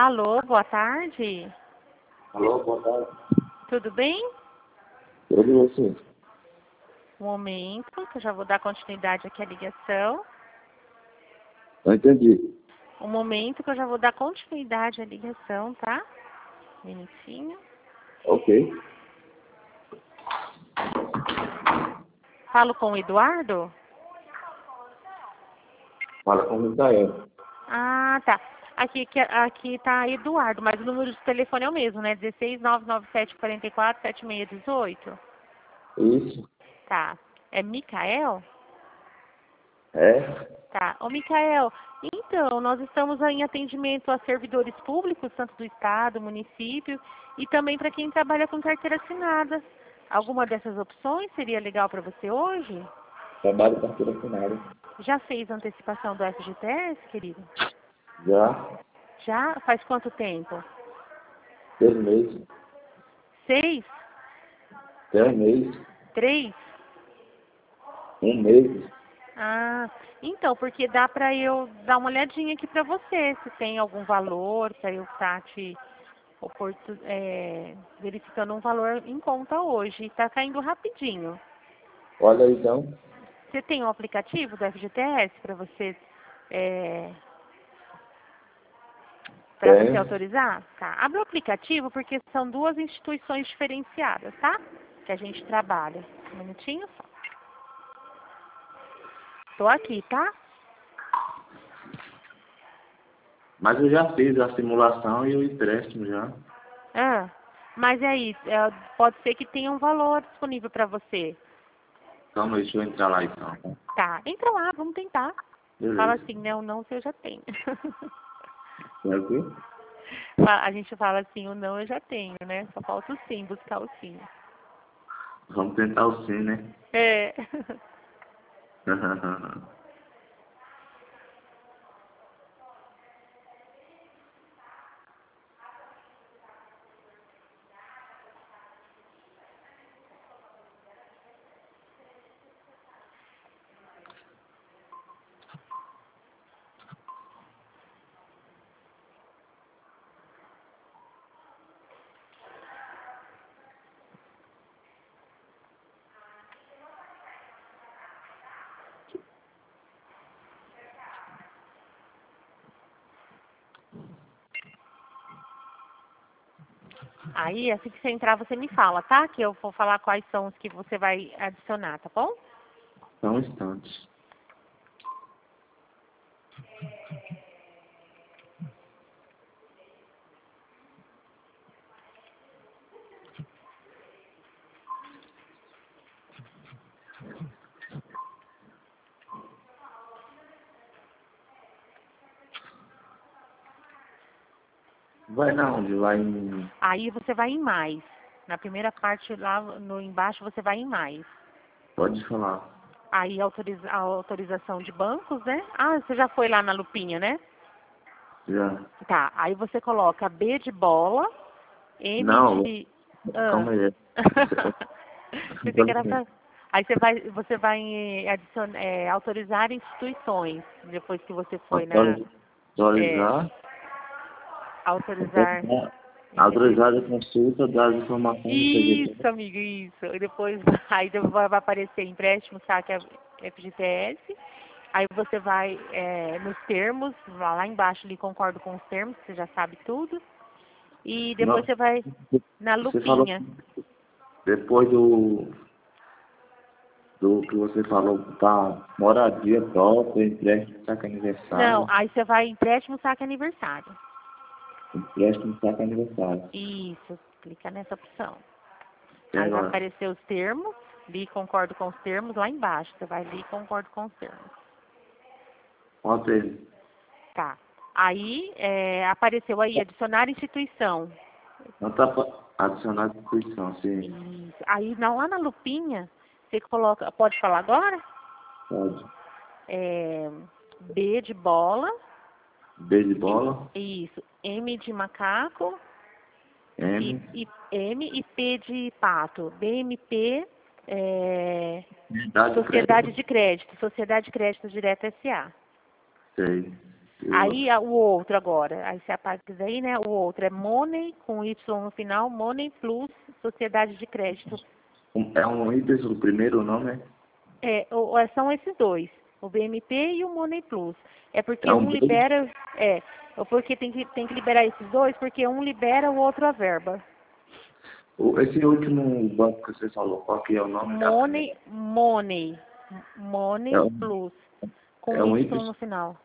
Alô, boa tarde. Alô, boa tarde. Tudo bem? Tudo e você? Um momento, que eu já vou dar continuidade aqui à ligação. Não entendi. Um momento que eu já vou dar continuidade à ligação, tá? Um minutinho. Ok. Falo com o Eduardo? Fala com o Micael. Ah, tá. Aqui tá Eduardo, mas o número de telefone é o mesmo, né? 16 997 44 7618. Isso. Tá. É Micael? É? Tá. Ô, Micael, então, nós estamos aí em atendimento a servidores públicos, tanto do Estado, município, e também para quem trabalha com carteira assinada. Alguma dessas opções seria legal para você hoje? Trabalho carteira assinada. Já fez antecipação do FGTS, querido? Já? Já? Faz quanto tempo? 3 meses. 6? 3 meses. 3? 1 mês. Ah, então, porque dá para eu dar uma olhadinha aqui para você, se tem algum valor, para eu estar te verificando um valor em conta hoje. Está caindo rapidinho. Olha aí, então. Você tem um aplicativo do FGTS para você, para você Tem. autorizar? Tá. Abre o aplicativo porque são duas instituições diferenciadas, tá? Que a gente trabalha. Um minutinho só. Tô aqui, tá? Mas eu já fiz a simulação e o empréstimo já. Ah, mas aí, pode ser que tenha um valor disponível para você. Calma aí, deixa eu entrar lá então. Tá, entra lá, vamos tentar. Fala Beleza. assim, não, não, se eu já tenho. É o quê? A gente fala assim, o não eu já tenho, né? Só falta o sim, buscar o sim. Vamos tentar o sim, né? É. Aí, assim que você entrar, você me fala, tá? Que eu vou falar quais são os que você vai adicionar, tá bom? Só um instante. Vai na onde? Vai em... Aí você vai em mais. Na primeira parte, lá no embaixo, você vai em mais. Pode falar. Aí a autorização de bancos, né? Ah, você já foi lá na lupinha, né? Já. Tá, aí você coloca B de bola, M Não, de... Ah. calma aí. Pensei que era pra... Aí você vai autorizar instituições, depois que você foi na... É, Autorizar. autorizar... Autorizar a consulta das informações do CGT. Isso, amigo, isso. E depois, aí vai aparecer empréstimo, saque FGTS. Aí você vai nos termos, lá embaixo ali, concordo com os termos, você já sabe tudo. E depois Não, você vai na você falou lupinha. depois do que você falou, tá, moradia própria, empréstimo, saque Não, aniversário, aí você vai empréstimo, saque aniversário. empréstimo, saque aniversário. Isso, clica nessa opção. E Aí vai agora? aparecer os termos, li concordo com os termos, lá embaixo. Você vai li concordo com os termos. Quanto ele? Tá. Aí apareceu aí, adicionar instituição. Não tá adicionar a instituição, sim. Isso. Aí lá na lupinha, você coloca, pode falar agora? Pode. B de bola. B de bola, Isso. M de macaco. M, M e P de pato. BMP, unidade de Sociedade crédito, de Crédito. Sociedade de Crédito Direto S.A. sei. E o outro? Aí o outro agora, aí você apaga isso aí, né? O outro é Money, com Y no final, Money Plus, Sociedade de Crédito. É um Ipes, o primeiro nome? São esses dois, o BMP e o Money Plus. É porque É um um dois. libera, porque tem que liberar esses dois, porque um libera, o outro a verba. Esse último banco que você falou, qual que é o nome da primeira? Money É um, Plus, com é um Y Ipes? no final.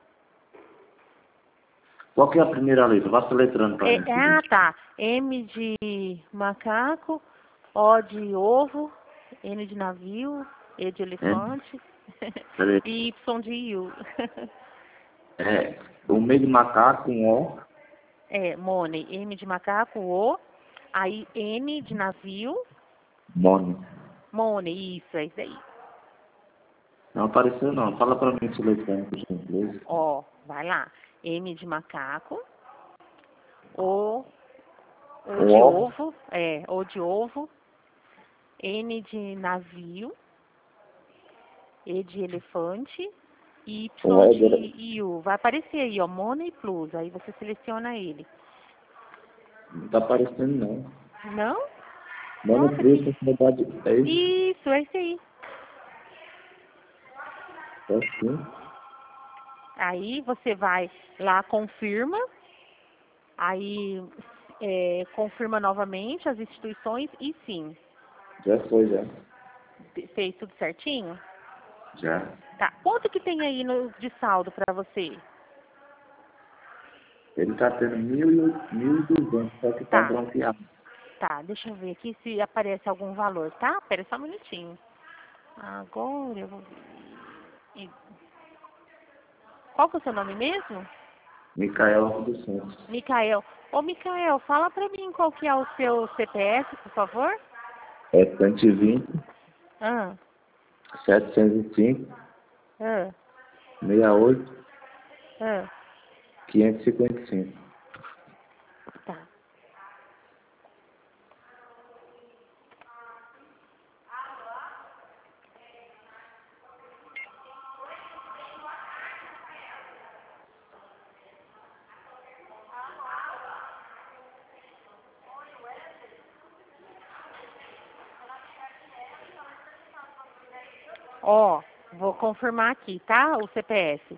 Qual que é a primeira letra? Vá soletrando para mim. Tá. M de macaco, O de ovo, N de navio, E de É? elefante Peraí. e Y de Io. É, o meio de macaco, um O. Money, M de macaco, O, aí N de navio, Money. Money, isso, é isso aí. Não apareceu não. Fala para mim soletrando, por gentileza. Ó, vai lá. M de macaco, O, O Um de O. ovo, O de ovo, N de navio, E de elefante e Um Y O. de Iu. Vai aparecer aí, ó, Money Plus. Aí você seleciona ele. Não tá aparecendo não. Não? Money Nossa, Plus, que... sociedade. É isso? Isso, é esse aí. É sim. Aí você vai lá, confirma. Aí confirma novamente as instituições e sim. Já foi, já. Fez tudo certinho? Já. Tá. Quanto que tem aí de saldo pra você? Ele tá tendo 1.200, só que tá Tá. bronzeado. Tá, deixa eu ver aqui se aparece algum valor, tá? Espera só um minutinho. Agora eu vou ver. Qual que é o seu nome mesmo? Micael dos Santos. Micael. Ô, Micael, fala pra mim qual que é o seu CPF, por favor. É 120, Ah, 705, ah, 68, ah. 555. Tá. Ó, vou confirmar aqui, tá? O CPF.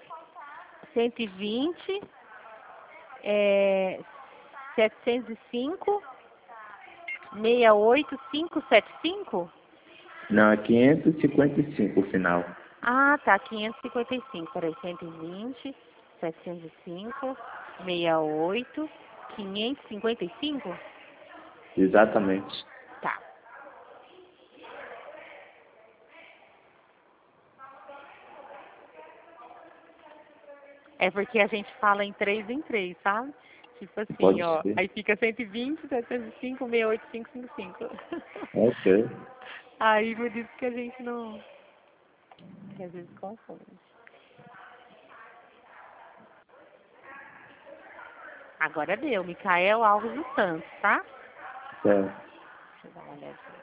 120, 705, 68575. Não, é 555 o final. Ah, tá, 555. Peraí, 120, 705, 68, 555? Exatamente. Tá. É porque a gente fala em três, sabe? Tipo assim, Pode ó. ser. Aí fica 120, 705, 68555. Ok. Aí por isso que a gente não. Que às vezes confunde. Agora deu, Micael Alves dos Santos, tá? Certo. Deixa eu dar uma olhadinha.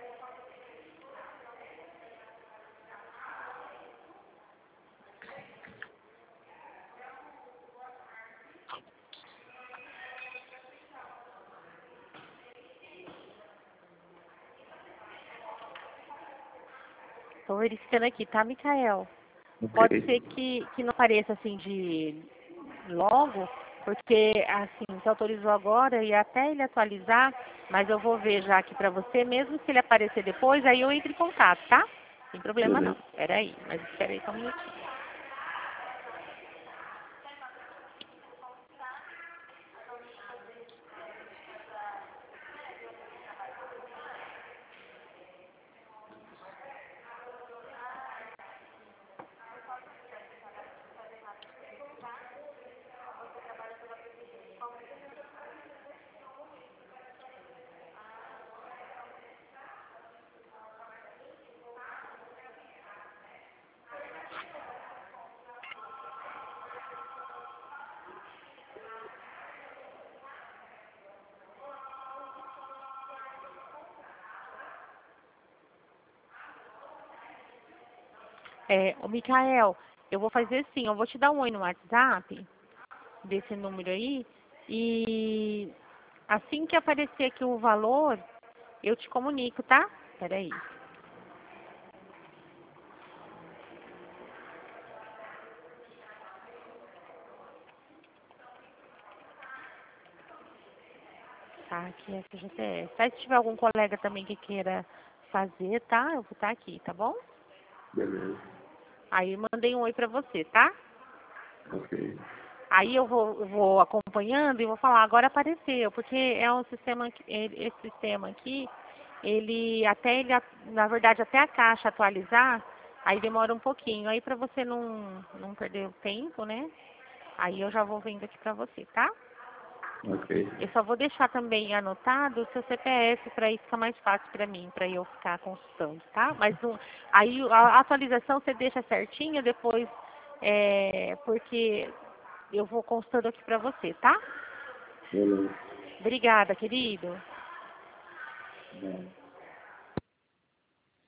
Tô verificando aqui, tá, Micael? Pode Ok. ser que não apareça assim de logo, porque assim, você autorizou agora e até ele atualizar, mas eu vou ver já aqui pra você, mesmo se ele aparecer depois, aí eu entro em contato, tá? Sem problema não. Beleza. Espera aí, mas espera aí só um minutinho. Ô Micael, Eu vou fazer assim, eu vou te dar um oi no WhatsApp, desse número aí, e assim que aparecer aqui o valor, eu te comunico, tá? Peraí. Tá, aqui é FGTS. Tá, se tiver algum colega também que queira fazer, tá? Eu vou estar aqui, tá bom? Beleza. Aí eu mandei um oi pra você, tá? Ok. Aí eu vou acompanhando e vou falar, agora apareceu, porque é um sistema, esse sistema aqui, na verdade, até a caixa atualizar, aí demora um pouquinho. Aí pra você não perder o tempo, né? Aí eu já vou vendo aqui pra você, tá? Ok. Eu só vou deixar também anotado o seu CPF para aí ficar mais fácil para mim, para eu ficar consultando, tá? Mas aí a atualização você deixa certinha depois, porque eu vou constando aqui para você, tá? Beleza. Obrigada, querido. Bom.